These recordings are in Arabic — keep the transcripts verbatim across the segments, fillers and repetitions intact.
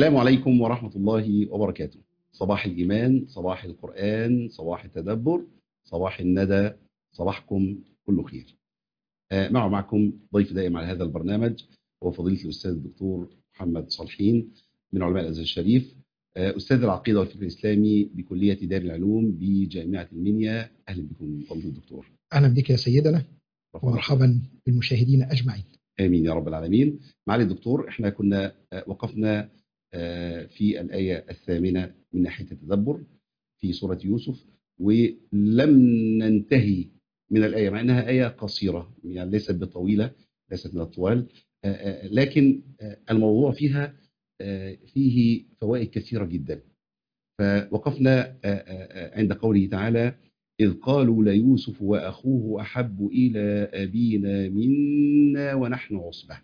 السلام عليكم ورحمة الله وبركاته. صباح الإيمان، صباح القرآن، صباح التدبر، صباح الندى، صباحكم كله خير. آه، معه معكم ضيف دائم على هذا البرنامج هو فضيلة الأستاذ الدكتور محمد صالحين من علماء الأزهر الشريف، آه، أستاذ العقيدة والفكر الإسلامي بكلية دار العلوم بجامعة المنيا. أهلا بكم فضيلة الدكتور. أهلا بك يا سيدنا ومرحبا بالمشاهدين أجمعين. آمين يا رب العالمين. معالي الدكتور، احنا كنا وقفنا في الآية الثامنة من ناحية التدبر في سورة يوسف، ولم ننتهي من الآية مع أنها آية قصيرة، يعني ليست بطويلة، ليست من الطوال، لكن الموضوع فيها فيه فوائد كثيرة جدا. فوقفنا عند قوله تعالى: إذ قالوا ليوسف وأخوه أحب إلى أبينا منا ونحن عصبة.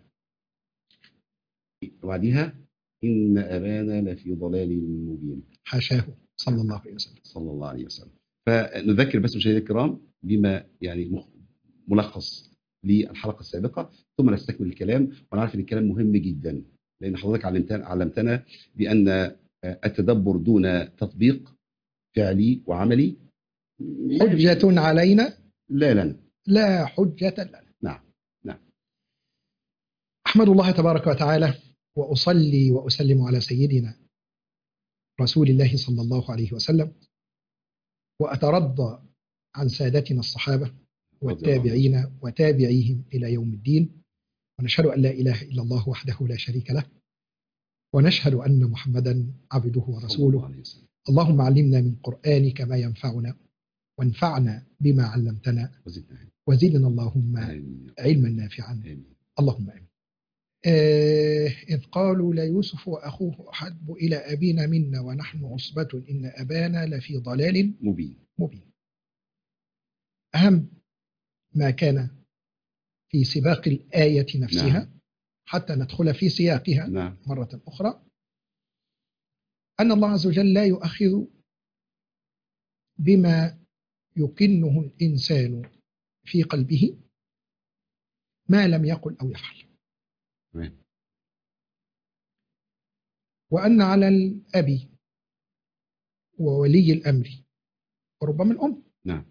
وبعدها إن أبانا لفي ضلال مبين. حاشاه صلى الله عليه وسلم. صلى الله عليه وسلم. فنذكر بس مشاهدينا الكرام بما يعني ملخص للحلقة السابقة، ثم نستكمل الكلام. وأنا عارف إن الكلام مهم جدا، لأن حضرتك علمتنا علمتنا بأن التدبر دون تطبيق فعلي وعملي حجة علينا لا لنا، لا حجة لنا. نعم نعم. أحمد الله تبارك وتعالى وأصلي وأسلم على سيدنا رسول الله صلى الله عليه وسلم، وأترضى عن سادتنا الصحابة والتابعين وتابعيهم إلى يوم الدين، ونشهد أن لا إله إلا الله وحده لا شريك له، ونشهد أن محمدا عبده ورسوله. اللهم علمنا من قرآنك ما ينفعنا، وانفعنا بما علمتنا، وزدنا اللهم علما نافعا. اللهم آمين. آه إذ قالوا ليوسف وأخوه أحب إلى أبينا منا ونحن عصبة إن أبانا لفي ضلال مبين مبين. أهم ما كان في سباق الآية نفسها، نعم. حتى ندخل في سياقها نعم. مرة أخرى، أن الله عز وجل لا يؤخذ بما يكنه الإنسان في قلبه ما لم يقل أو يفعل. نعم. وأن على الأب وولي الأمر وربما الأم نعم.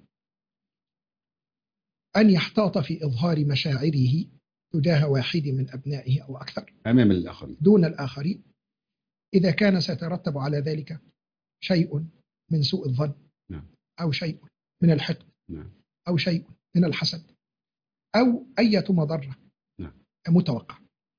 أن يحتاط في إظهار مشاعره تجاه واحد من أبنائه أو أكثر أمام الآخرين دون الآخرين، إذا كان سيترتب على ذلك شيء من سوء الظن، نعم. أو شيء من الحقد، نعم. أو شيء من الحسد، أو أي مضرة نعم. متوقع.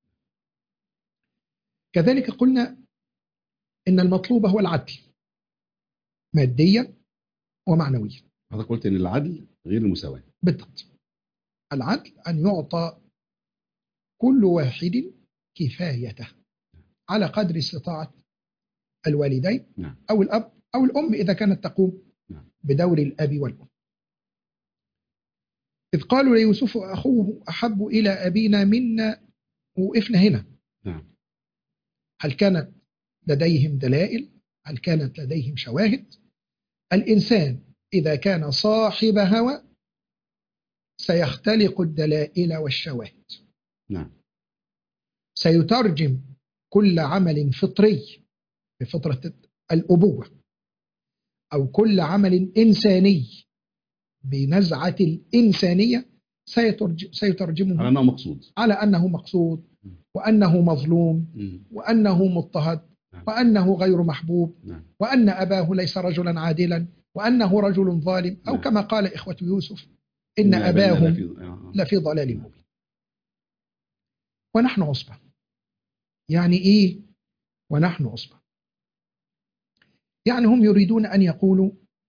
كذلك قلنا إن المطلوب هو العدل ماديا ومعنويا. هذا قلت إن العدل غير المساواة. بالضبط. العدل أن يعطى كل واحد كفايته على قدر استطاعة الوالدين، نعم. أو الأب أو الأم إذا كانت تقوم نعم. بدور الأب والأم. إذ قالوا ليوسف أخوه أحب إلى أبينا منا، وقفنا هنا. نعم. هل كانت لديهم دلائل؟ هل كانت لديهم شواهد؟ الإنسان إذا كان صاحب هوى سيختلق الدلائل والشواهد. نعم. سيترجم كل عمل فطري بفطرة الأبوة، أو كل عمل إنساني بنزعة الإنسانية سيترجم سيترجمه على أنه مقصود، على أنه مقصود، وأنه مظلوم، وأنه مضطهد، وأنه غير محبوب، وأن أباه ليس رجلا عادلا، وأنه رجل ظالم، أو كما قال إخوة يوسف إن أباهم لفي ضلال مبين. ونحن عصبة. يعني إيه ونحن عصبة؟ يعني هم يريدون أن يقولوا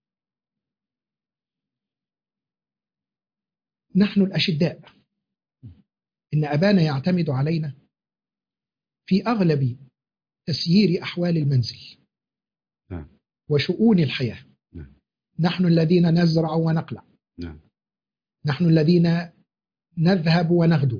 نحن الأشداء، إن أبانا يعتمد علينا في أغلب تسيير أحوال المنزل نعم. وشؤون الحياة. نعم. نحن الذين نزرع ونقلع. نعم. نحن الذين نذهب ونغدو.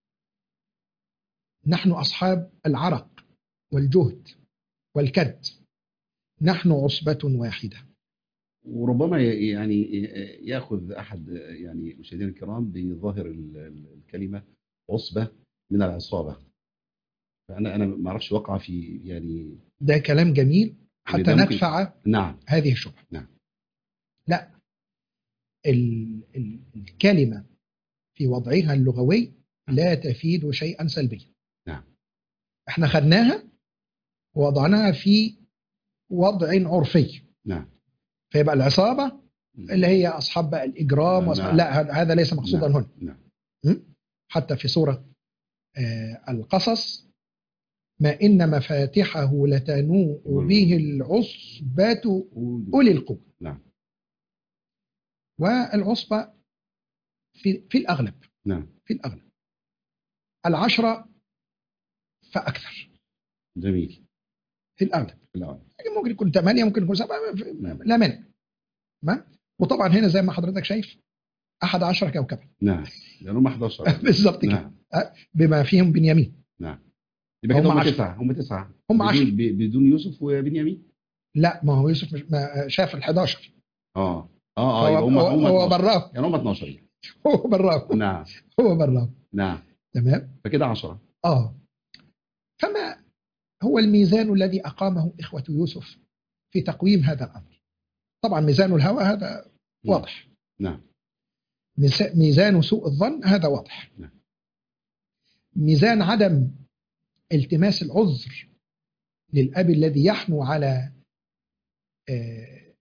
نحن أصحاب العرق والجهد والكد. نحن عصبة واحدة. وربما يعني يأخذ أحد يعني مشاهدينا الكرام بظاهر الكلمة عصبة من العصابة، فانا انا ما اعرفش وقع في يعني ده كلام جميل إن حتى ده ممكن. ندفع نعم. هذه الشبهة. نعم. لا، ال ال الكلمة في وضعها اللغوي لا تفيد شيئا سلبيا. نعم. احنا خدناها ووضعناها في وضع عرفي، نعم. فيبقى العصابة اللي هي أصحاب بقى الإجرام وأصحاب... نعم. لا، هذا هذا ليس مقصودا نعم. هنا. نعم. م? حتى في سورة آه القصص، ما إن مفاتحه لتنوء به العصبة أولي القوة. نعم. والعصبة في, في الأغلب نعم. في الأغلب العشرة فأكثر. جميل. في الأغلب لا. ممكن يكون ثمانية، ممكن يكون سبعة، لا مانع. تمام. وطبعا هنا زي ما حضرتك شايف أحد عشر كوكبا. نعم، لأن هم أحد عشر بالظبط كده. نعم. بما فيهم بنيامين. نعم. يبقى كده هم هم عشر. تسعة، هم تسعة هم عشر. بدون, ب- بدون يوسف وبنيامين. لا، ما هو يوسف مش ما شاف ال حداشر. اه اه اه هو يبقى هم هم هو اتناشر. براه. يعني هم اتناشر. هو براه. نعم. هو براه. نعم. تمام. فكده عشرة. اه فما هو الميزان الذي أقامه إخوة يوسف في تقويم هذا الأمر؟ طبعا ميزان الهوى هذا واضح. نعم. ميزان سوء الظن هذا واضح. نعم. ميزان عدم التماس العذر للأب الذي يحنو على آه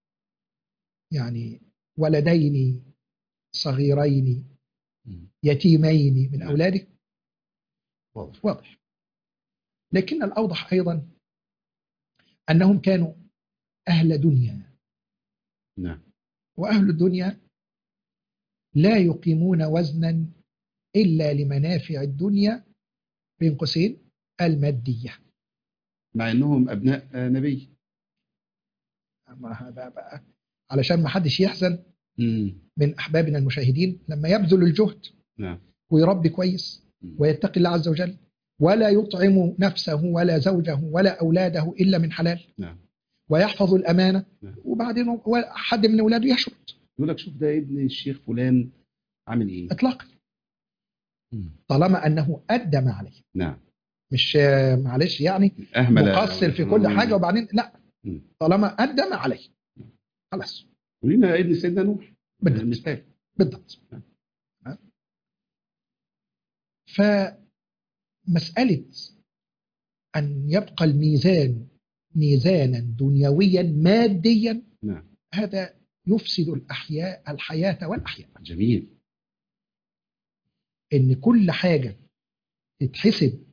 يعني ولدين صغيرين يتيمين من نعم. أولاده واضح. واضح. لكن الأوضح أيضا أنهم كانوا أهل دنيا. نعم. وأهل الدنيا لا يقيمون وزنا إلا لمنافع الدنيا بين قوسين المادية. مع أنهم أبناء نبي. أما هذا بقى علشان ما حدش يحزن مم. من أحبابنا المشاهدين لما يبذل الجهد. نعم. ويربي كويس ويتقي الله عز وجل ولا يطعم نفسه ولا زوجه ولا أولاده إلا من حلال. نعم. ويحفظ الأمانة. نعم. وبعدين حد من أولاده يشرد يقول لك شوف ده ابن الشيخ فلان عامل إيه إطلاقا، مم. طالما أنه أدى ما عليه. نعم. مش معلش يعني أهمل مقصر في كل حاجة وبعدين لا، مم. طالما أدى ما عليه خلاص. ولينا ابن سيدنا نوح بالضبط. مثال. بالضبط. فمسألة أن يبقى الميزان ميزانا دنيويا ماديا، نعم. هذا يفسد الأحياء الحياة والأحياء. جميل. إن كل حاجة تتحسب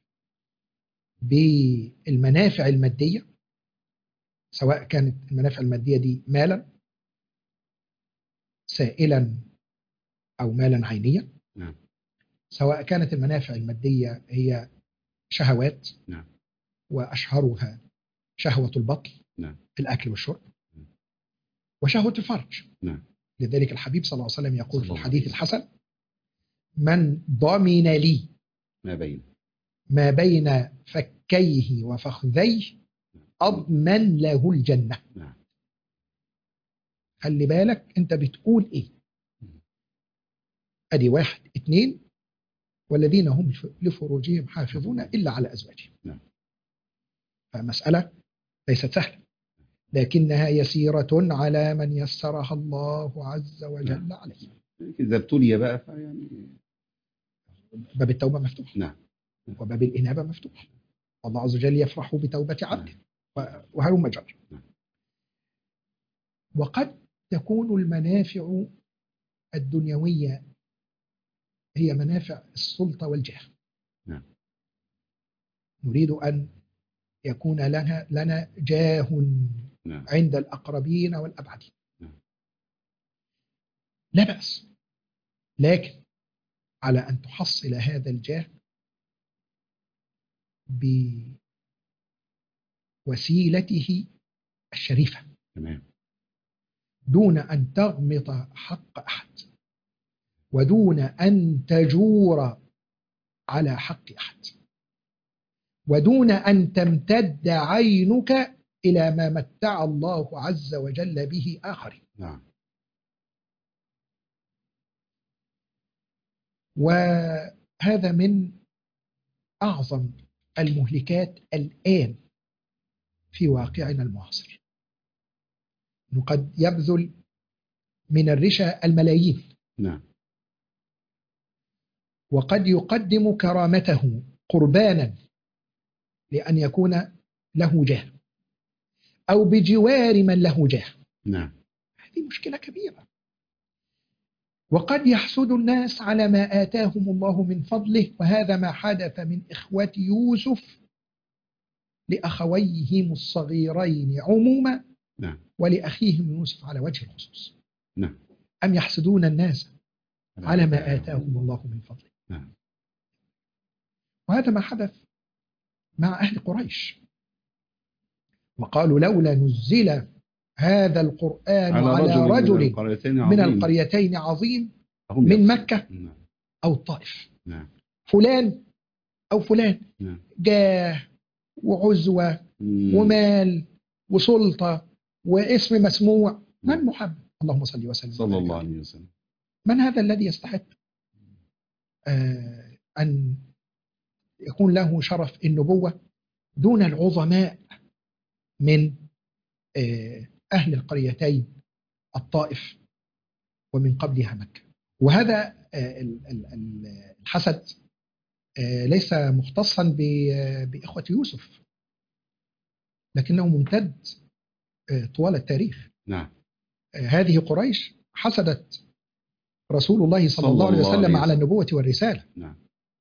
بالمنافع المادية، سواء كانت المنافع المادية دي مالا سائلا أو مالا عينيا. نعم. سواء كانت المنافع المادية هي شهوات. نعم. وأشهرها شهوة البطن. نعم. في الأكل والشرب. نعم. وشهوة الفرج. نعم. لذلك الحبيب صلى الله عليه وسلم يقول في الله الحديث عليه. الحسن: من ضمن لي ما بين ما بين فكيه وفخذيه أضمن له الجنة. نعم. خلي بالك أنت بتقول إيه. أدي واحد اتنين: والذين هم لفروجهم حافظون إلا على أزواجهم. نعم. فمسألة ليست سهلة، لكنها يسيرة على من يسرها الله عز وجل نعم. عليه. إذا ابتلي بقى فيعني باب التوبة مفتوح. نعم. وباب الإنابة مفتوح. الله عز وجل يفرح بتوبة عبده. نعم. وهلم جر. نعم. وقد تكون المنافع الدنيوية هي منافع السلطة والجاه. نعم. نريد أن يكون لنا لنا جاه نعم. عند الأقربين والأبعدين. نعم. لا بأس، لكن على أن تحصل هذا الجاه بوسيلته الشريفة. تمام. دون أن تغمط حق أحد، ودون أن تجور على حق أحد، ودون أن تمتد عينك إلى ما متع الله عز وجل به آخرين. نعم. وهذا من أعظم المهلكات الآن في واقعنا المعاصر، إنه قد يبذل من الرشا الملايين، نعم. وقد يقدم كرامته قربانا لأن يكون له جاه أو بجوار من له جاه. نعم. هذه مشكلة كبيرة. وقد يحسد الناس على ما آتاهم الله من فضله، وهذا ما حدث من إخوة يوسف لأخويهم الصغيرين عموما، نعم. ولأخيهم يوسف على وجه الخصوص. نعم. أم يحسدون الناس على ما آتاهم الله من فضله. نعم. وهذا ما حدث مع أهل قريش، وقالوا لولا نزل هذا القرآن على, على رجل, رجل من القريتين عظيم, من القريتين عظيم من مكة نعم. أو الطائف. نعم. فلان أو فلان نعم. جاه وعزوة مم. ومال وسلطة واسم مسموع. من محمد؟ اللهم صل وسلم صلى الله عليه وسلم. من هذا الذي يستحق آه أن يكون له شرف النبوة دون العظماء من آه أهل القريتين الطائف ومن قبلها مكة؟ وهذا آه الحسد آه ليس مختصا بإخوة يوسف، لكنه ممتد آه طوال التاريخ. نعم. آه هذه قريش حسدت رسول الله صلى الله عليه وسلم على النبوة والرسالة. نعم.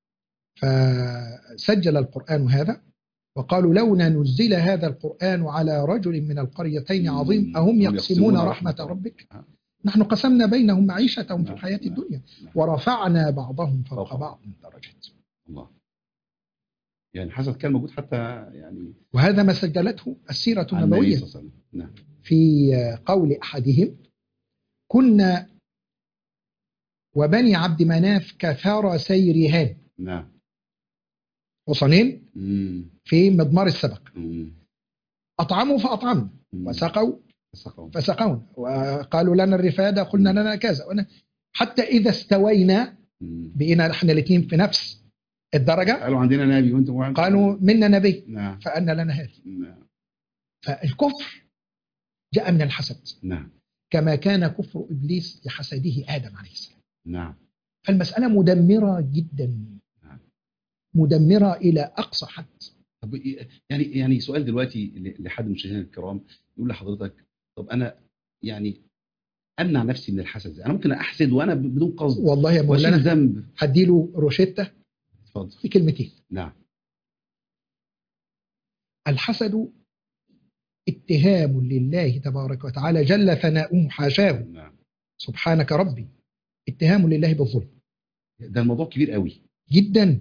فسجل القرآن هذا وقالوا لولا نزل هذا القرآن على رجل من القريتين عظيم أهم يقسمون رحمة ربك نحن قسمنا بينهم معيشتهم في الحياة الدنيا ورفعنا بعضهم فوق بعض درجات. الله. يعني حسد كان موجود حتى يعني، وهذا ما سجلته السيرة النبوية. نعم. في قول أحدهم كنا وبني عبد مناف كثار سيرهان. نعم. حصنين في مضمار السبق. مم. أطعموا فأطعمنا وسقوا فسقوا فسقون وقالوا لنا الرفادة قلنا لنا كذا، حتى إذا استوينا بقينا نحن الاثنين في نفس الدرجة قالوا عندنا نبي وانتم قالوا منا نبي. نعم. فأنا لنا هذا. نعم. فالكفر جاء من الحسد. نعم. كما كان كفر إبليس لحسده آدم عليه السلام. نعم. فالمسألة مدمرة جدا. نعم. مدمرة إلى أقصى حد. طب يعني يعني سؤال دلوقتي لحد من المشاهدين الكرام يقول لحضرتك طب أنا يعني أمنع نفسي من الحسد، أنا ممكن أحسد وأنا بدون قصد والله يا مولانا ذنب. هديله روشتة اتفضل في كلمتين. نعم. الحسد اتهام لله تبارك وتعالى جل ثناؤه حاشاه. نعم. سبحانك ربي. اتهام لله بالظلم. ده الموضوع كبير قوي جدا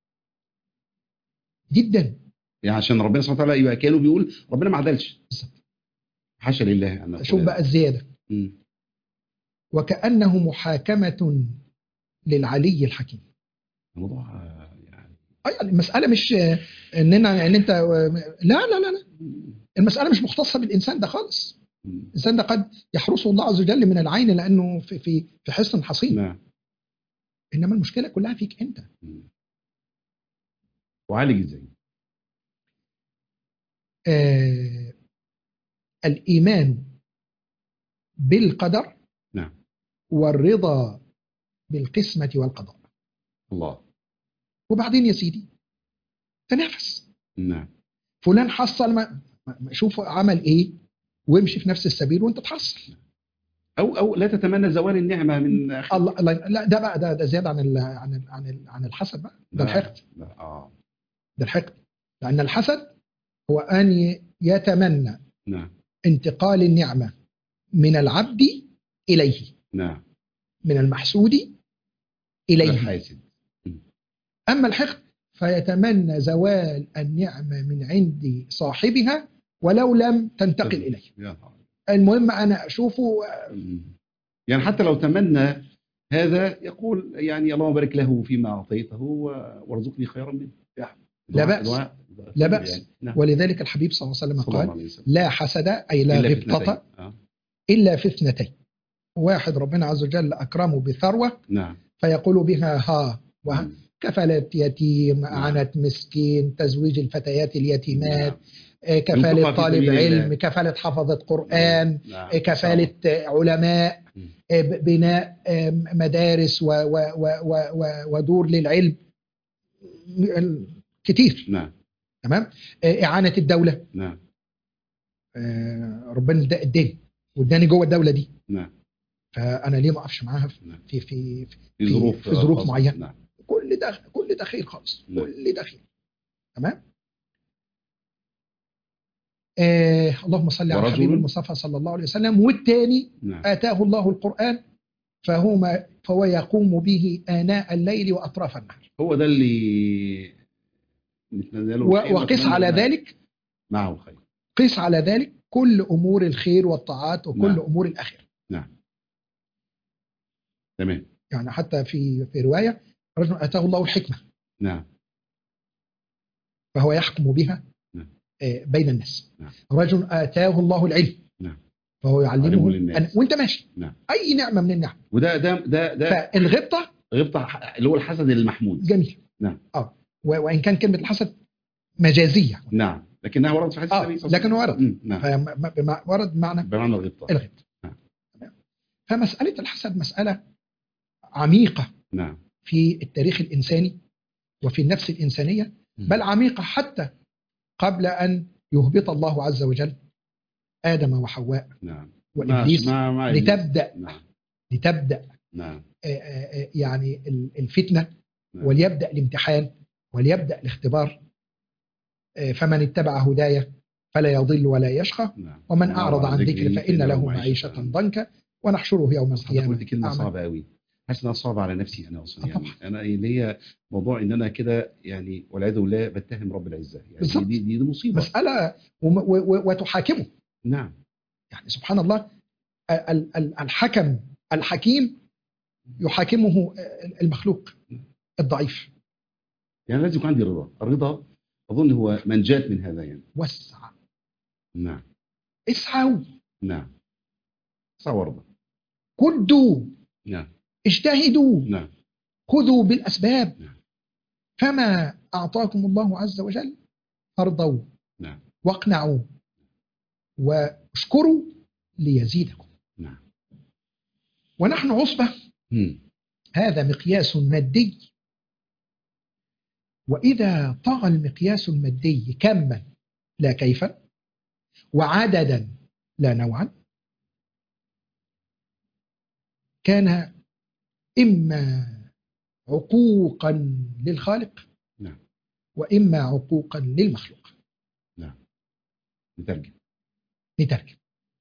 جدا. يعني عشان ربنا سبحانه وتعالى يبقى كانوا بيقول ربنا ما عدلش. حاشا لله أن شوف بقى الزيادة. م. وكأنه محاكمة للعلي الحكيم. الموضوع يعني يعني المسألة مش اننا ان انت لا لا لا لا المسألة مش مختصة بالإنسان ده خالص. م. الإنسان ده قد يحرسه الله عز وجل من العين لأنه في في في حصن حصين. نعم. إنما المشكلة كلها فيك أنت. م. وعالج ازاي؟ آه الإيمان بالقدر. نعم. والرضا بالقسمة والقضاء. الله. وبعدين يا سيدي تنافس. نعم. فلان حصل ما شوف عمل ايه وامشي في نفس السبيل وانت تحصل. او او لا تتمنى زوال النعمة من اخي. الله لا ده بقى ده, ده زيادة عن ال عن ال عن ال عن الحسد بقى. ده الحقد. لا اه ده الحقد. لأن الحسد هو أن يتمنى نعم انتقال النعمة من العبد إليه. نعم. من المحسود إليه. الحاسد. أما الحقد فيتمنى زوال النعمة من عند صاحبها ولو لم تنتقل إليه. المهم أنا أشوفه. يعني حتى لو تمنى هذا يقول يعني اللهم بارك له فيما أعطيته وارزقني خيرا منه. لا بأس. لا بأس. يعني. نعم. ولذلك الحبيب صلى الله عليه وسلم قال لا حسد أي لا غبطة آه. إلا في اثنتين. واحد ربنا عز وجل أكرمه بثروة. نعم. فيقول بها ها كفالة يتيم، نعم. إعانة مسكين، تزويج الفتيات اليتيمات، نعم. آه، كفالة ينفقها في طالب سبيل الله. علم، كفالة حافظة قرآن، نعم. نعم. آه، كفالة آه، علماء، مم. آه، ب- بناء آه، مدارس و- و- و- و- و- ودور للعلم م- كتير. نعم. تمام. آه، إعانة الدولة، نعم. آه، ربنا ادى- اداني واداني جوه الدولة دي، نعم. فأنا ليه ما أقفش معاها في نعم. في في في في, ظروف في ظروف خاصة. معينة. نعم. كل ده كل ده خير خالص، نعم. كل ده خير. تمام. آه اللهم صل على الحبيب ورجل. المصطفى صلى الله عليه وسلم. والثاني نعم. آتاه الله القرآن فهو ما فهو يقوم به آناء الليل وأطراف النهار. هو ده اللي نتمنى له و- الخير وقس ونتمنى على لنا ذلك معه الخير. قس على ذلك كل أمور الخير والطاعات وكل نعم. أمور الآخرة. نعم. تمام. يعني حتى في في رواية رجل آتاه الله الحكمة نعم. فهو يحكم بها نعم. آه، بين الناس. نعم. رجل آتاه الله العلم نعم. فهو يعلمه يعلمه للناس. أن- وانت ماشي نعم. أي نعمة من النعم. وده ده ده ده فالغبطة غبطة اللي هو الحسد المحمود. جميل. نعم. اه و- وإن كان كلمة الحسد مجازية. نعم. لكنها وردت في حديث اه النبي صلى الله عليه لكن وسلم. ورد. مم. نعم. فم- بم- ورد معنى بمعنى الغبطة. الغبطة. نعم. فمسألة الحسد مسألة عميقة نعم. في التاريخ الإنساني وفي النفس الإنسانية، مم. بل عميقة حتى قبل أن يهبط الله عز وجل آدم وحواء نعم. وإبليس مع مع إبليس. لتبدأ نعم. لتبدأ نعم. آه، آه، آه، يعني ال- الفتنة، نعم. وليبدأ الامتحان وليبدأ الاختبار. آه، فمن اتبع هدايا فلا يضل ولا يشقى، نعم. ومن أعرض عن ذكري فإن له معيشة ضنكا ونحشره يوم بس حضرتك القيامة قلت كلمة أعمى. صعبة قوي. حاسس انها صعبة على نفسي انا اصلا. آه يعني طبعا. انا اللي هي موضوع ان انا كده يعني والعياذ بالله بتهم رب العزة. يعني بالظبط. دي, دي دي مصيبة. مسألة وم- و- و- وتحاكمه. نعم. يعني سبحان الله، ال- ال- الحكم الحكيم يحاكمه المخلوق الضعيف. يعني لازم يكون عندي رضا. الرضا اظن هو منجاة من هذا يعني. وسع، نعم. اسعوا، نعم. صور. كدوا، نعم. اجتهدوا، نعم. خذوا بالأسباب. نعم. فما أعطاكم الله عز وجل فارضوا نعم. واقنعوا واشكروا ليزيدكم. نعم. ونحن عصبة. مم. هذا مقياس مادي، وإذا طغى المقياس المادي كما لا كيفا وعددا لا نوعا كان إما عقوقا للخالق نعم. وإما عقوقا للمخلوق. نعم. نترجم. نترجم.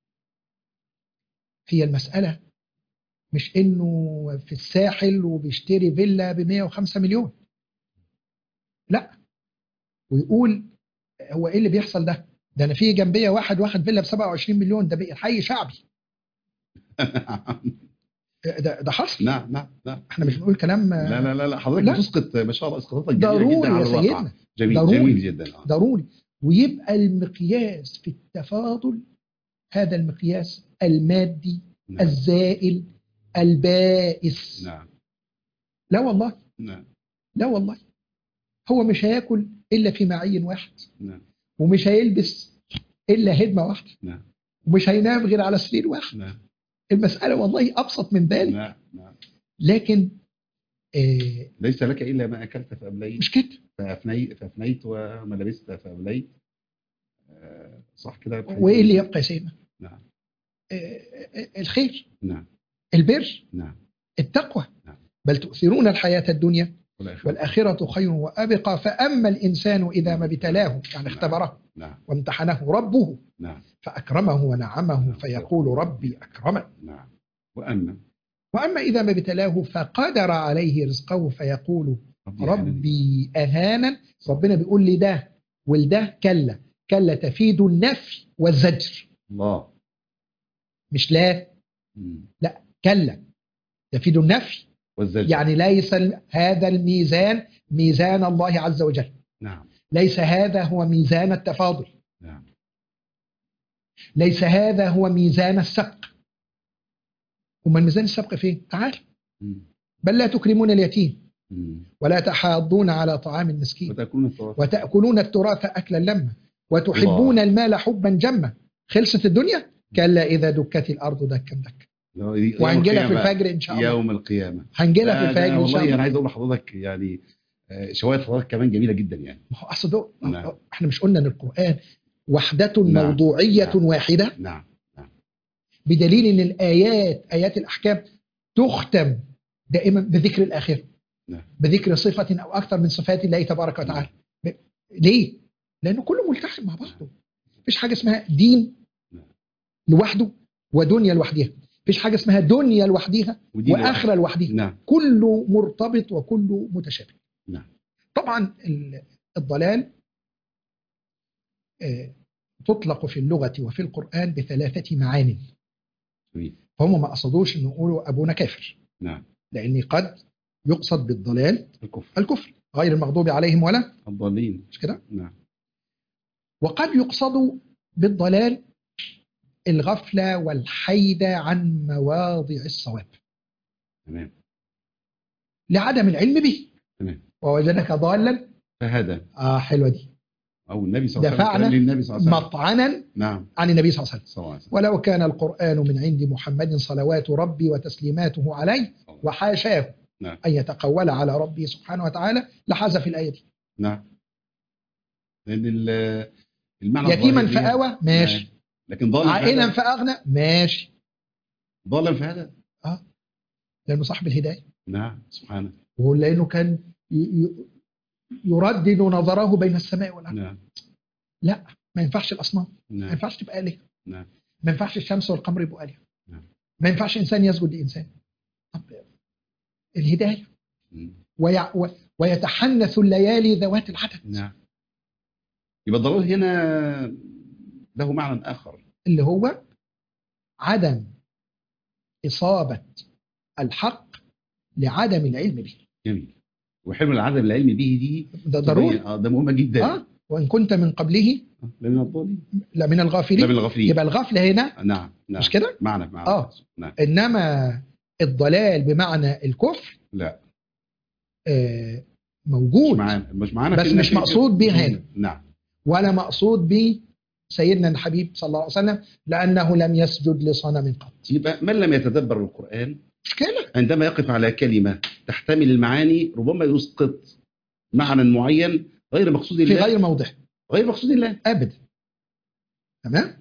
هي المسألة مش إنه في الساحل وبيشتري فيلا ب مئة وخمسة مليون، لا، ويقول هو إيه اللي بيحصل ده؟ ده أنا في جنبية واحد واخد فيلا ب سبعة وعشرين مليون، ده بقى حي شعبي. ده ده حصل. نعم. نعم. نعم. احنا مش بنقول كلام. لا لا لا لا حضرتك لا. بتسقط ما شاء الله اسقاطاتك جميله جدا ضروري على يا الواقع. سيدنا، جميل. ضروري. جميل جدا. آه. ضروري. ويبقى المقياس في التفاضل هذا المقياس المادي. نعم. الزائل البائس. نعم. لا والله. نعم. لا والله. هو مش هياكل إلا في معين واحد. نعم. ومش هيلبس إلا هدمة واحدة. نعم. ومش هينام غير على سرير واحد. نعم. المسألة والله أبسط من ذلك. نعم. نعم. لكن آه ليس لك إلا ما أكلت فأبليت مش كده. فأفنيت, فأفنيت وما لبست فأبليت. آه صح كده. وإيه اللي يبقى يا سيدنا؟ نعم. آه الخير. نعم. البر. نعم. التقوى. نعم. بل تؤثرون الحياة الدنيا والآخرة, والآخرة خير وأبقى. فأما الإنسان إذا ما ابتلاه يعني اختبره. نعم. وامتحنه ربه. نعم. فأكرمه ونعمه. نعم. فيقول ربي أكرمن. نعم. وأما وأما إذا ما ابتلاه فقدر عليه رزقه فيقول ربي, ربي أهانا. ربنا بيقول لي ده والده كلا. كلا تفيد النفي والزجر. الله. مش لا. مم. لا، كلا تفيد النفي والزجر. يعني ليس هذا الميزان ميزان الله عز وجل. نعم. ليس هذا هو ميزان التفاضل. نعم. ليس هذا هو ميزان السبق. وما الميزان السبق فين؟ تعال. مم. بل لا تكرمون اليتيم مم. ولا تحاضون على طعام المسكين وتأكلون التراث وتأكلون التراث أكلا لما وتحبون الله. المال حبا جما. خلصت الدنيا؟ كلا إذا دكت الأرض دكا دكا. لو- يوم وهنجيلها في القيامة. الفجر إن شاء الله. يوم القيامة. هنجيلها في لا، الفجر ده إن شاء والله الله. أنا عايز أقول لحضرتك يعني آه، شواهد حضرتك كمان جميلة جدا يعني. ما هو أصل ده نعم. احنا مش قلنا ان القرآن وحدة نعم. موضوعية نعم. واحدة، نعم. نعم. بدليل ان الآيات آيات الأحكام تختم دائما بذكر الآخرة، نعم. بذكر صفة أو أكثر من صفات الله تبارك وتعالى. ب... ليه؟ لأنه كله ملتحم مع بعضه. مفيش حاجة اسمها دين نعم. لوحده ودنيا لوحدها، مفيش حاجة اسمها دنيا لوحدها ودين وآخرة لوحدها. نعم. كله مرتبط وكله متشابه. نعم. طبعا ال- الضلال آه، تطلق في اللغة وفي القرآن بثلاثة معان. جميل. فهم ما قصدوش أن يقولوا أبونا كافر، نعم. لأن قد يقصد بالضلال الكفر. الكفر غير المغضوب عليهم ولا الضالين. مش كده؟ نعم. وقد يقصد بالضلال الغفلة والحيدة عن مواضع الصواب تمام. لعدم العلم به. تمام. ووجدك ضالا فهذا آه حلوة دي، أو النبي صلى الله عليه وسلم دفعنا كلام للنبي صلى الله عليه وسلم. مطعنا نعم. عن النبي صلى الله عليه وسلم. صلى الله عليه وسلم. ولو كان القرآن من عند محمد صلوات ربي وتسليماته عليه وحاشاه نعم. أن يتقول على ربي سبحانه وتعالى لحذف الآية دي. نعم. لأن ال- المعنى يتيما الظاهري ليها- فآوى ماشي، نعم. لكن ضالا عائلا فهذا فأغنى ماشي، ضالا فهذا. اه لأنه صاحب الهداية، نعم. سبحانه. ولأنه كان ي- ي- يردد نظره بين السماء والأرض. نعم. لا، ما ينفعش الأصنام، ما نعم. ينفعش تبقى آلهة، نعم. ما ينفعش الشمس والقمر يبقوا آلهة، نعم. ما ينفعش إنسان يسجد لإنسان. طب الهداية مم. ويع... و... ويتحنث الليالي ذوات العدد. نعم. يبقى الضلال هنا له معنى آخر، اللي هو عدم إصابة الحق لعدم العلم به. جميل. وحلم العدم العلم به دي ده ضروري. آه ده مهمة جدا. آه وإن كنت من قبله لمن الضالين. لمن الغافلين. لمن الغافلين. يبقى الغفلة هنا نعم. نعم. مش كده؟ معنى معنى آه. نعم. إنما الضلال بمعنى الكفر لا آه موجود، مش معانا مش معانا بس كلمة مش في- مقصود به هنا. نعم. ولا مقصود به سيدنا الحبيب صلى الله عليه وسلم لأنه لم يسجد لصنم قط. يبقى من لم يتدبر القرآن مشكلة. عندما يقف على كلمة تحتمل المعاني ربما يسقط معنى معين غير مقصود في الله. غير موضع غير مقصود الله أبدا. تمام.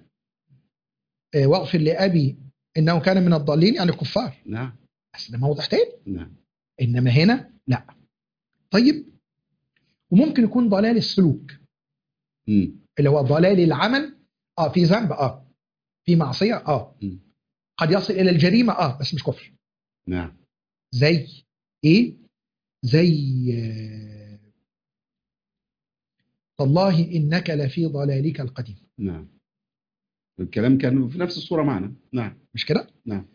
آه واغفر لأبي إنه كان من الضالين يعني الكفار، نعم. بس ده موضع تاني. نعم. إنما هنا لا. طيب، وممكن يكون ضلال السلوك مم. اللي هو ضلال العمل. اه في ذنب، اه في معصية، اه مم. قد يصل إلى الجريمة، اه بس مش كفر. نعم. زي ايه؟ زي آه والله إنك لفي ضلالك القديم. نعم. الكلام كان في نفس الصورة معنا. نعم. مش كده؟ نعم.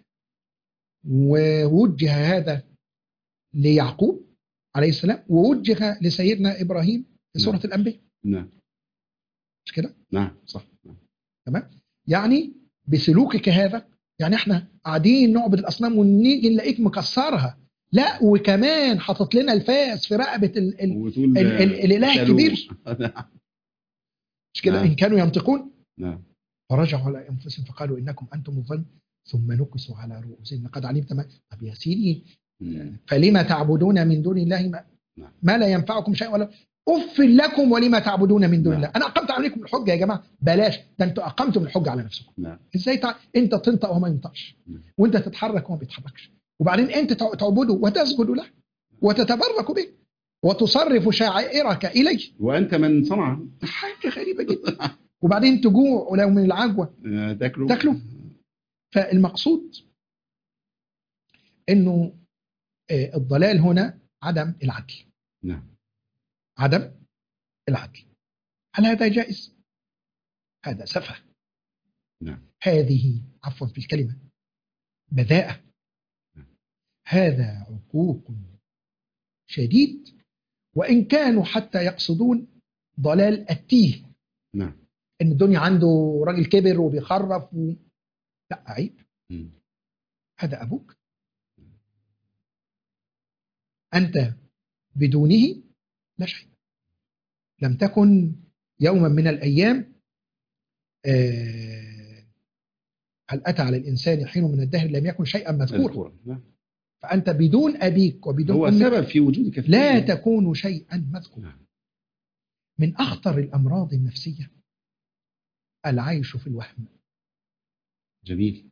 ووجه هذا ليعقوب عليه السلام ووجه لسيدنا إبراهيم في سورة نعم. الأنبياء. نعم. مش كده؟ نعم. صح. نعم. تمام. يعني بسلوكك هذا، يعني احنا قاعدين نعبد الأصنام ونيجي نلاقيك مكسرها، لا وكمان حاطط لنا الفاس في رقبة ال ال وتقول ال ال الإله سألوه. الكبير. مش كده؟ نعم. إن كانوا ينطقون. نعم. فرجعوا على أنفسهم فقالوا إنكم أنتم الظالمون ثم نكسوا على رؤوسهم لقد علمت ما. طب يا سيدي، مم. فلما تعبدون من دون الله ما, نعم. ما لا ينفعكم شيء ولا أف لكم ولما تعبدون من دون نعم. الله. أنا أقمت عليكم الحجة يا جماعة، بلاش ده أنتوا أقمتم الحجة على نفسكم. نعم. إزاي تع... أنت تنطق وما ينطقش، نعم. وأنت تتحرك وما بيتحركش، وبعدين أنت تع- تعبده وتسجد له وتتبرك به وتصرف شعائرك إليه. وأنت من صنع حاجة غريبة جدا. وبعدين تجوع ولو من العجوة آه، تاكله تاكله. فالمقصود انه آه، الضلال هنا عدم العدل. نعم. عدم العدل. هل هذا جائز؟ هذا سفه. نعم. هذه عفوا في الكلمة بذاءة. نعم. هذا عقوق شديد، وإن كانوا حتى يقصدون ضلال التيه. نعم. إن الدنيا عنده راجل كبر وبيخرف و... لا عيب. مم. هذا أبوك، أنت بدونه لا شيء. لم تكن يوما من الأيام آه، هل أتى على الإنسان حين من الدهر لم يكن شيئا مذكورا. فأنت بدون أبيك وبدون هو أمك سبب في وجودك لا تكون شيئا مذكورا. نعم. من أخطر الأمراض النفسية العيش في الوهم. جميل.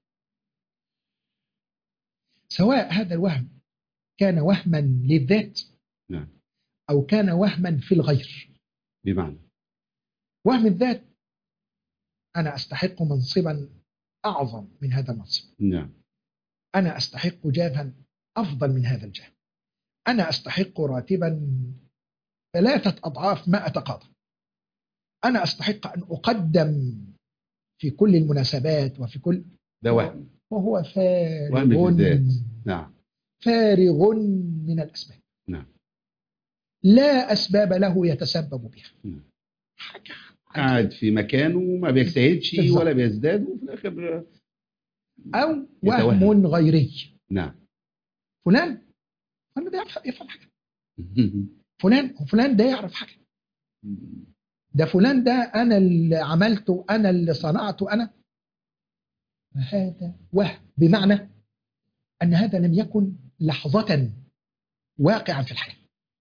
سواء هذا الوهم كان وهما للذات نعم. أو كان وهما في الغير. بمعنى وهم الذات، أنا أستحق منصبا أعظم من هذا المنصب. نعم. أنا أستحق جاها أفضل من هذا الجاه. أنا أستحق راتبا ثلاثة أضعاف ما أتقاضى. أنا أستحق أن أقدم في كل المناسبات وفي كل ده وهم، وهو فارغ وهم في الذات. نعم. فارغ من الأسباب. نعم. لا أسباب له يتسبب بها. نعم. حاجة قاعد في مكانه ما بيجتهدش بالضبط. ولا بيزداد وفي الآخر أو يتوهم. وهم غيري. نعم. فلان فلان ده يعرف يفهم حاجة. فلان وفلان ده يعرف حاجة. ده فلان ده أنا اللي عملته، أنا اللي صنعته، أنا. هذا وهم، بمعنى أن هذا لم يكن لحظة واقعا في الحياة.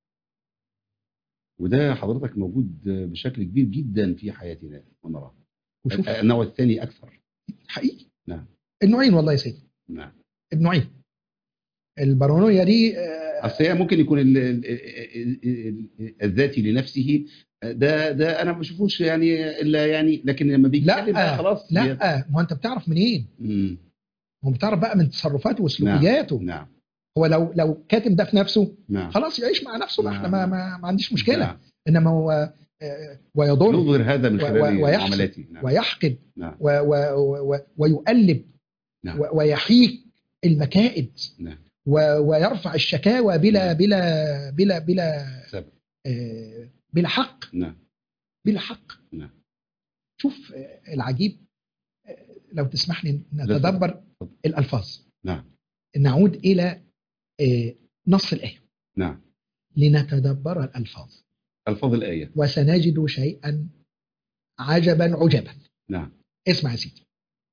وده حضرتك موجود بشكل كبير جدا في حياتنا ونراه. وشوف النوع الثاني أكثر حقيقي. نعم. النوعين والله يا سيدي. نعم. النوعين. البارانويا دي آه، أصل هي ممكن يكون ال- ال- ال- الذاتي لنفسه ده ده انا ما بشوفوش يعني الا يعني، لكن لما بيتكلم بقى خلاص. لا ما انت بتعرف منين؟ امم هو بتعرف بقى من تصرفاته وسلوكياته. نعم. نعم. هو لو لو كاتم ده في نفسه نعم. خلاص يعيش مع نفسه. نعم. احنا ما, ما, ما عنديش مشكله. نعم. انما هو آه، ويضر يظهر هذا من خلال معاملاته. نعم. ويحقد. نعم. و و و ويؤلب. نعم. ويحيك المكائد. نعم. ويرفع الشكاوى بلا نعم. بلا بلا بلا سبب. آه، بلا حق. نعم. بلا حق. نعم. شوف آه، العجيب، آه، لو تسمح لي نتدبر الألفاظ. نعم. نعود إلى آه، نص الآية. نعم. لنتدبر الألفاظ. ألفاظ الآية. وسنجد شيئا عجبا عجبا. نعم. اسمع يا سيدي.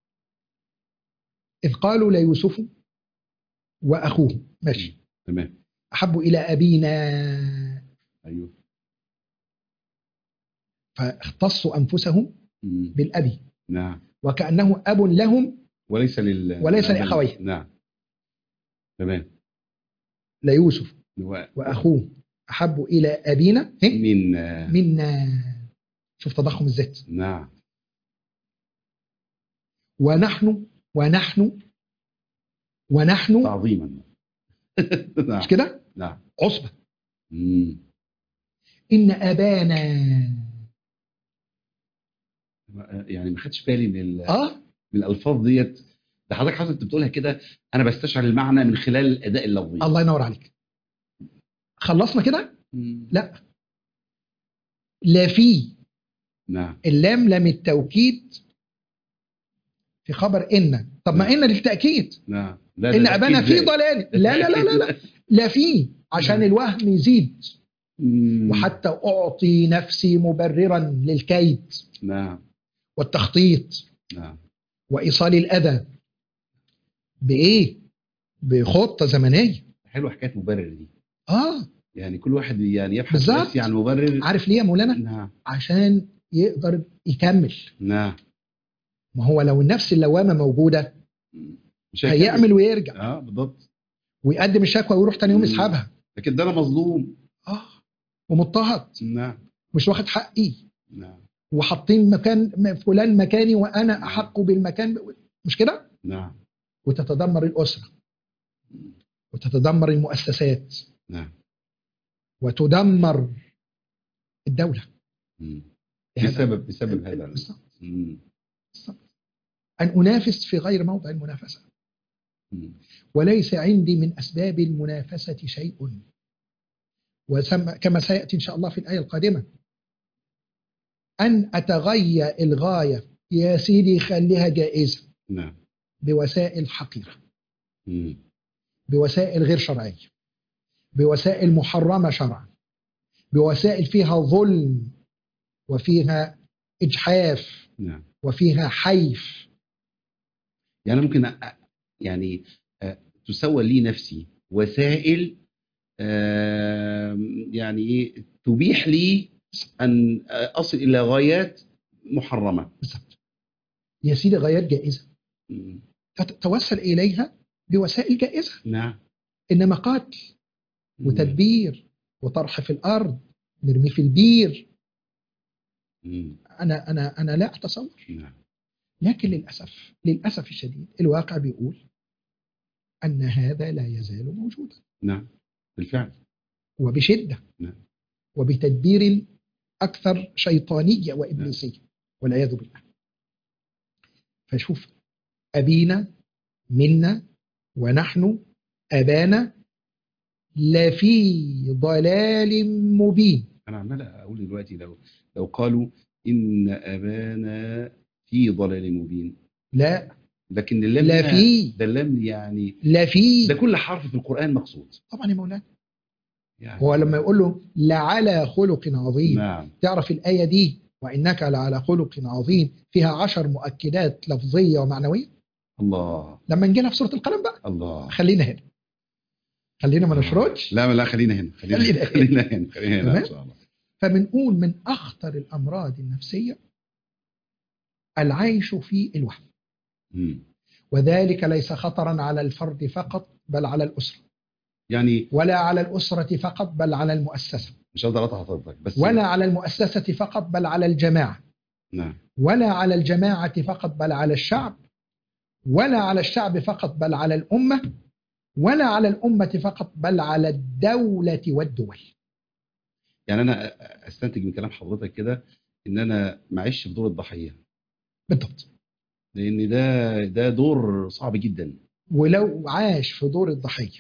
إذ قالوا ليوسف وأخوه ماشي تمام. أحب إلى أبينا. أيوه. فاختصوا أنفسهم مم. بالأبي. نعم. وكأنه أب لهم وليس لل وليس لأخويه. نعم. تمام. ليوسف و... وأخوه أحب إلى أبينا من منا. شوف تضخم الذات. نعم. ونحن ونحن ونحن تعظيما. نعم. مش كده؟ نعم. عصبة. مم. إن أبانا. يعني ما خدش بالي من آه من الألفاظ ديت. ده حضرتك حضرتك انت بتقولها كده انا بستشعر المعنى من خلال الاداء اللفظي. الله ينور عليك. خلصنا كده؟ لا لا في. نعم. اللام لام التوكيد في خبر إن. طب ما إن للتأكيد. نعم. لا إن أبانا في ضلال. لا لا لا لا لا, لا في عشان نعم. الوهم يزيد. مم. وحتى أعطي نفسي مبررا للكيد. نعم. والتخطيط. نعم. وإيصال الأذى بإيه؟ بخطة زمنية. حلوة حكاية مبرر دي. آه يعني كل واحد يعني يبحث نفسي عن مبرر. عارف ليه يا مولانا؟ نعم. عشان يقدر يكمل. نعم. ما هو لو النفس اللوامة موجودة مش هيعمل ويرجع. اه بالضبط. ويقدم الشكوى ويروح تاني يوم يسحبها. لكن ده انا مظلوم. اه ومضطهد. نعم. مش واخد حقي. نعم. وحاطين مكان فلان مكاني وانا احق بالمكان. مش كده؟ نعم. وتتدمر الاسره. وتتدمر المؤسسات. نعم. وتدمر الدوله. مم. بسبب بسبب هذا. بالضبط. ان انافس في غير موضع المنافسه. مم. وليس عندي من اسباب المنافسه شيء. وكما سياتي ان شاء الله في الايه القادمه أن أتغير الغاية يا سيدي خليها جائزة. نعم. بوسائل حقيرة. مم. بوسائل غير شرعية. بوسائل محرمة شرعا، بوسائل فيها ظلم وفيها إجحاف نعم. وفيها حيف. يعني ممكن أ- يعني أ- تسوى لي نفسي وسائل آم، يعني ايه تبيح لي ان اصل الى غايات محرمه. بالضبط يا سيدي، غايات جائزة مم. فتتوسل إليها بوسائل جائزة، نعم. إنما قتل مم. وتدبير وطرح في الأرض، نرمي في البير، مم. أنا أنا أنا لا أتصور. نعم. لكن للأسف للأسف الشديد الواقع بيقول أن هذا لا يزال موجودا نعم بالفعل. وبشدة نعم. وبتدبير أكثر شيطانية وإبليسية والعياذ بالله. فشوف، أبينا منا ونحن أبانا لفي ضلال مبين. انا عمال اقول دلوقتي لو لو قالوا ان ابانا في ضلال مبين، لا لكن اللام لا هنا في ده اللام يعني لا في ده كل حرف في القرآن مقصود طبعا يا مولانا. يعني. هو لما يقول له لعلى خلق عظيم، نعم. تعرف الآية دي وإنك لعلى خلق عظيم فيها عشر مؤكدات لفظية ومعنوية. الله. لما نجينا في سورة القلم بقى، الله. خلينا هنا، خلينا ما آه. نشردش. لا لا خلينا هنا خلينا خلينا هنا هنا. خلينا هنا خلينا هنا ان تمام؟ شاء الله. فبنقول من أخطر الأمراض النفسية العيش في الوهم، مم. وذلك ليس خطرا على الفرد فقط بل على الأسرة، يعني ولا على الأسرة فقط بل على المؤسسة، مش هقدر اقطع حضرتك بس. ولا على المؤسسة فقط بل على الجماعة، نعم. ولا على الجماعة فقط بل على الشعب، ولا على الشعب فقط بل على الأمة، ولا على الأمة فقط بل على الدولة والدول. يعني انا استنتج من كلام حضرتك كده ان انا معيش في دور الضحيه، بالضبط. لان ده ده دور صعب جدا. ولو عاش في دور الضحية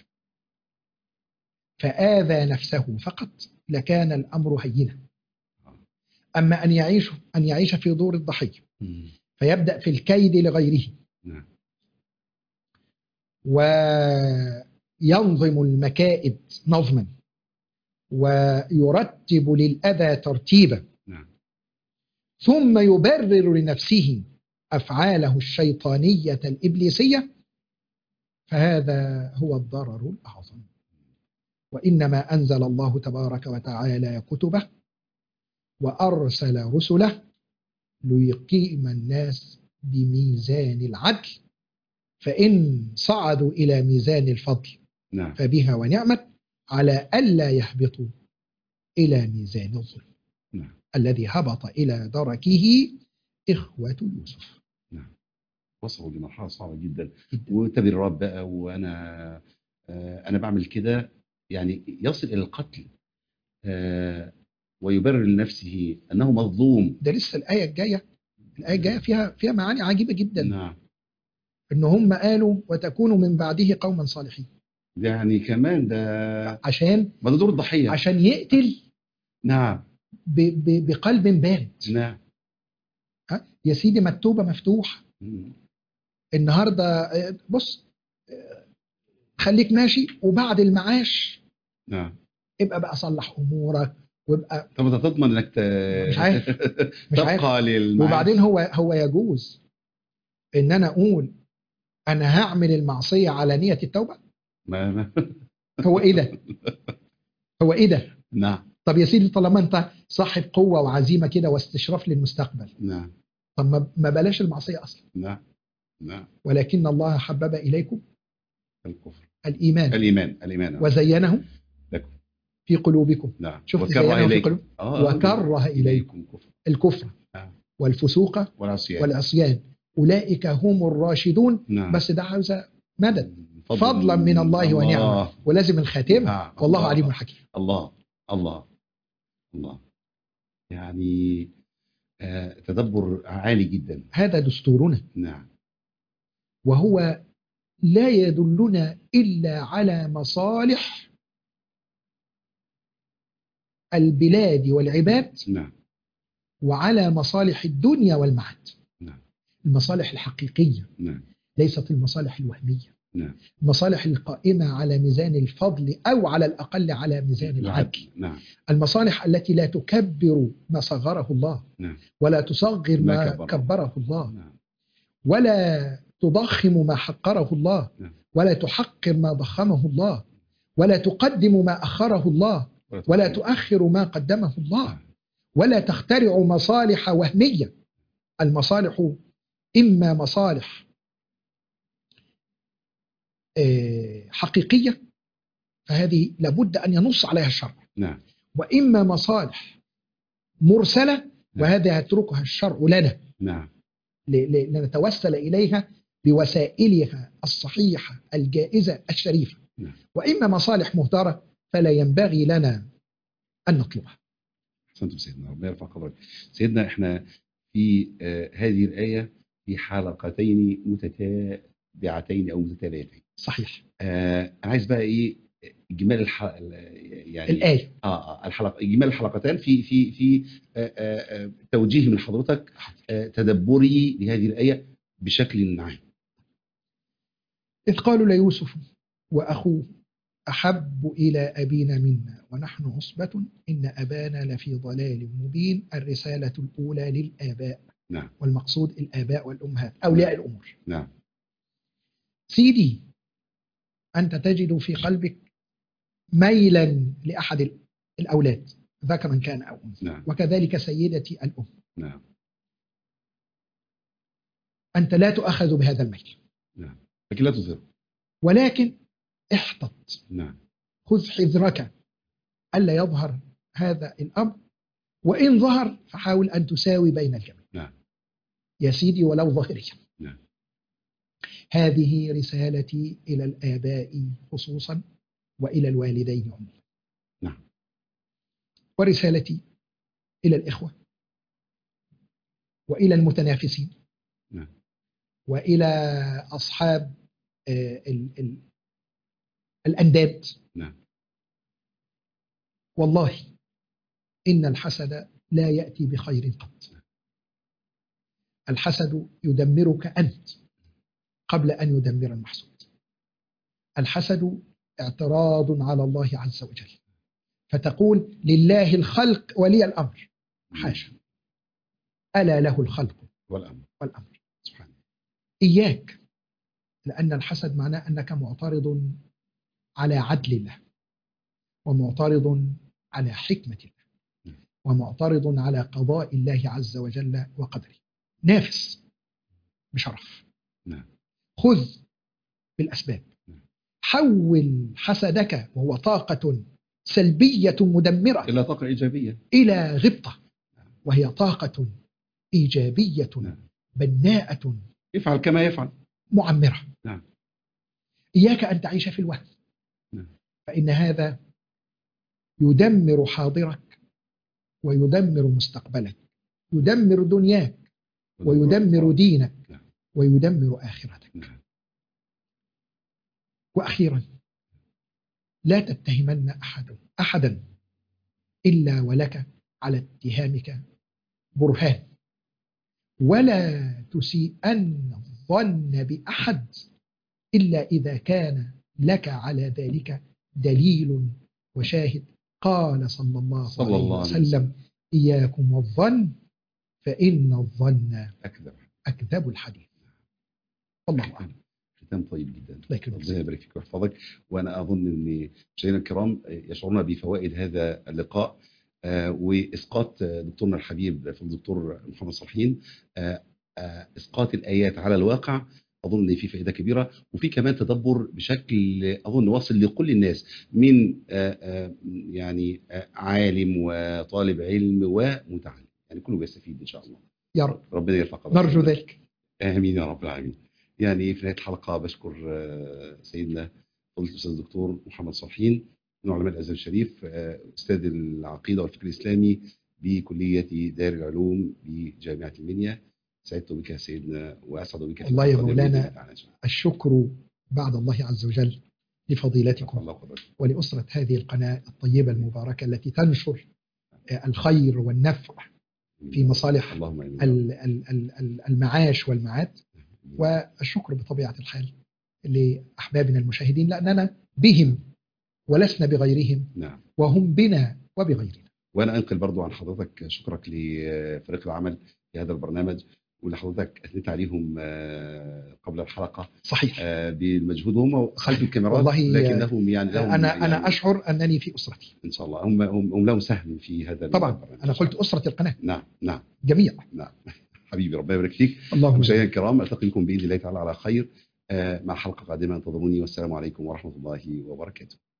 فآذى نفسه فقط لكان الأمر هينا. أما أن يعيش أن يعيش في دور الضحية مم. فيبدأ في الكيد لغيره، نعم. وينظم المكائد نظما، ويرتب للأذى ترتيبا، نعم. ثم يبرر لنفسه أفعاله الشيطانية الإبليسية، فهذا هو الضرر الأعظم. وإنما أنزل الله تبارك وتعالى كتبه وأرسل رسله ليقيم الناس بميزان العدل، فإن صعدوا إلى ميزان الفضل نعم. فبها ونعمت، على ألا يهبطوا إلى ميزان الظلم. نعم. الذي هبط إلى دركه إخوة يوسف. نعم. وصلوا لمرحله صعبه جدا، جدا. وتبريرات بقى، وانا آه، انا بعمل كده، يعني يصل الى القتل آه، ويبرر لنفسه انه مظلوم. ده لسه الآية الجاية، الآية الجاية فيها فيها معاني عجيبة جدا. نعم. إن هم قالوا وتكونوا من بعده قوما صالحين، يعني كمان ده عشان ما ده دور الضحيه. عشان يقتل نعم. ب ب بقلب بارد. نعم. ها يا سيدي، ما التوبة مفتوحة مم. النهاردة. آه، بص، آه، خليك ماشي، وبعد المعاش نعم. ابقى بقى صلح أمورك وابقى طب انت تضمن انك ت... مش عارف مش عارف. تبقى للمعاش؟ وبعدين هو هو يجوز ان انا اقول انا هعمل المعصيه على نيه التوبه؟ ما... ما... هو ايه ده؟ هو ايه ده؟ نعم. طب يا سيدي، طالما انت صاحب قوه وعزيمه كده واستشراف للمستقبل، نعم. طب ما ما بلاش المعصيه اصلا. نعم. نعم. ولكن الله حبب اليكم الكفر. الايمان الايمان الايمان وزينه لكم في قلوبكم. نعم. شفت وكره زينه في اليكم قلوب آه آه. وكره اليكم كفر. الكفر نعم. والفسوق والعصيان. والعصيان اولئك هم الراشدون. نعم. بس ده عاوز مدد، فضل فضلا من الله, الله ونعمه، ولازم الخاتمه. نعم. والله الله. عليم حكيم. الله الله الله. يعني آه تدبر عالي جدا. هذا دستورنا، نعم. وهو لا يدلنا إلا على مصالح البلاد والعباد، نعم. وعلى مصالح الدنيا والمعاد. نعم. المصالح الحقيقية نعم. ليست المصالح الوهمية. نعم. المصالح القائمة على ميزان الفضل أو على الأقل على ميزان العدل. نعم. المصالح التي لا تكبر ما صغره الله، نعم. ولا تصغر ما ما كبره. كبره الله، نعم. ولا تضخم ما حقره الله، نعم. ولا تحقر ما ضخمه الله، ولا تقدم ما أخره الله، ولا تؤخر ما قدمه الله، نعم. ولا تخترع مصالح وهمية. المصالح إما مصالح حقيقية فهذه لابد أن ينص عليها الشرع. نعم. وإما مصالح مرسلة نعم. وهذا يتركها الشرع لنا. نعم. لنتوسل إليها بوسائلها الصحيحة الجائزة الشريفة. نعم. وإما مصالح مهدرة فلا ينبغي لنا أن نطلبها. أحسنتم سيدنا، ربنا يرفع قدرك. سيدنا احنا في آه هذه الآية في حلقتين متتابعتين أو متتاليتين. صحيح. آه أنا عايز بقى إيه إجمال الح... يعني الآية آه الحلقة إجمال الحلقتين في في في آه آه توجيه من حضرتك آه تدبري لهذه الآية بشكل عام. إذ قالوا ليوسف وأخوه أحب إلى أبينا منا ونحن عصبة إن أبانا لفي ضلال مبين. الرسالة الأولى للآباء. نعم. والمقصود الآباء والأمهات أولياء نعم. الأمور. نعم. سيدي أنت تجد في قلبك ميلا لأحد الأولاد ذكرا كان أو أنثى. نعم. وكذلك سيدتي الأم. نعم. أنت لا تؤخذ بهذا الميل. نعم. لكن لا تظهر. ولكن احتط. نعم. خذ حذرك ألا يظهر هذا الأمر، وإن ظهر فحاول أن تساوي بين الجميع. نعم. يا سيدي ولو ظاهريا. نعم. هذه رسالتي إلى الآباء خصوصا وإلى الوالدين عموما. نعم. ورسالتي إلى الإخوة وإلى المتنافسين. نعم. وإلى أصحاب آه ال ال الأنداد. نعم. والله إن الحسد لا يأتي بخير قط. الحسد يدمرك أنت قبل أن يدمر المحسود. الحسد اعتراض على الله عز وجل، فتقول لله الخلق ولي الأمر. حاشا، ألا له الخلق والأمر والأمر. سبحانه. إياك، لأن الحسد معناه أنك معترض على عدل الله، ومعترض على حكمة الله، ومعترض على قضاء الله عز وجل وقدره. نافس بشرف. نعم. خذ بالأسباب. حول حسدك وهو طاقة سلبية مدمرة إلى طاقة إيجابية، إلى غبطة وهي طاقة إيجابية بناءة يفعل كما يفعل معمرة. نعم. إياك أن تعيش في الوهم. نعم. فإن هذا يدمر حاضرك ويدمر مستقبلك، يدمر دنياك ويدمر دينك ويدمر آخرتك. وأخيرا، لا تتهمن أحد أحدا إلا ولك على اتهامك برهان، ولا تسيئن الظن بأحد إلا إذا كان لك على ذلك دليل وشاهد. قال صلى الله صلى عليه الله وسلم: عليه وسلم: إياكم والظن فإن الظن أكذب أكذب الحديث. الله أعلم. ختام طيب جدا، ربنا يبارك فيك ويحفظك. وأنا أظن أن مشاهدينا الكرام يشعرون بفوائد هذا اللقاء آه وإسقاط دكتورنا الحبيب في الدكتور محمد صالحين، آه آه إسقاط الآيات على الواقع. أظن أن في فائدة كبيرة، وفي كمان تدبر بشكل أظن واصل لكل الناس، من آه آه يعني آه عالم وطالب علم ومتعلم، يعني كله بيستفيد إن شاء الله يا رب. ربنا يرفع قدرك. نرجو ذلك. آمين يا رب العالمين. يعني في نهاية الحلقة بشكر سيدنا فضيلة الأستاذ الدكتور محمد صالحين من علماء الأزهر الشريف، أستاذ العقيدة والفكر الإسلامي بكلية دار العلوم بجامعة المنيا. سعدت بك يا سيدنا وأسعد بك. الله يا مولانا، الشكر بعد الله عز وجل لفضيلتكم ولأسرة هذه القناة الطيبة المباركة التي تنشر الخير والنفع في مصالح المعاش والمعاد. والشكر بطبيعة الحال لأحبابنا المشاهدين، لأننا بهم ولسنا بغيرهم، نعم. وهم بنا وبغيرنا. وأنا أنقل برضو عن حضرتك شكرك لفريق العمل في هذا البرنامج، واللي حضرتك أثنيت عليهم قبل الحلقة. صحيح. بالمجهود، هم خلف الكاميرات لكنهم يعني لهم أنا يعني أنا أشعر أنني في أسرتي إن شاء الله. هم هم لهم سهم في هذا طبعا البرنامج. أنا قلت أسرة القناة. نعم نعم جميع. نعم. حبيبي ربنا يبارك فيك. اللهم مشاهدينا الكرام، ألتقي بكم بإذن الله تعالى على خير مع حلقة قادمة. انتظروني، والسلام عليكم ورحمة الله وبركاته.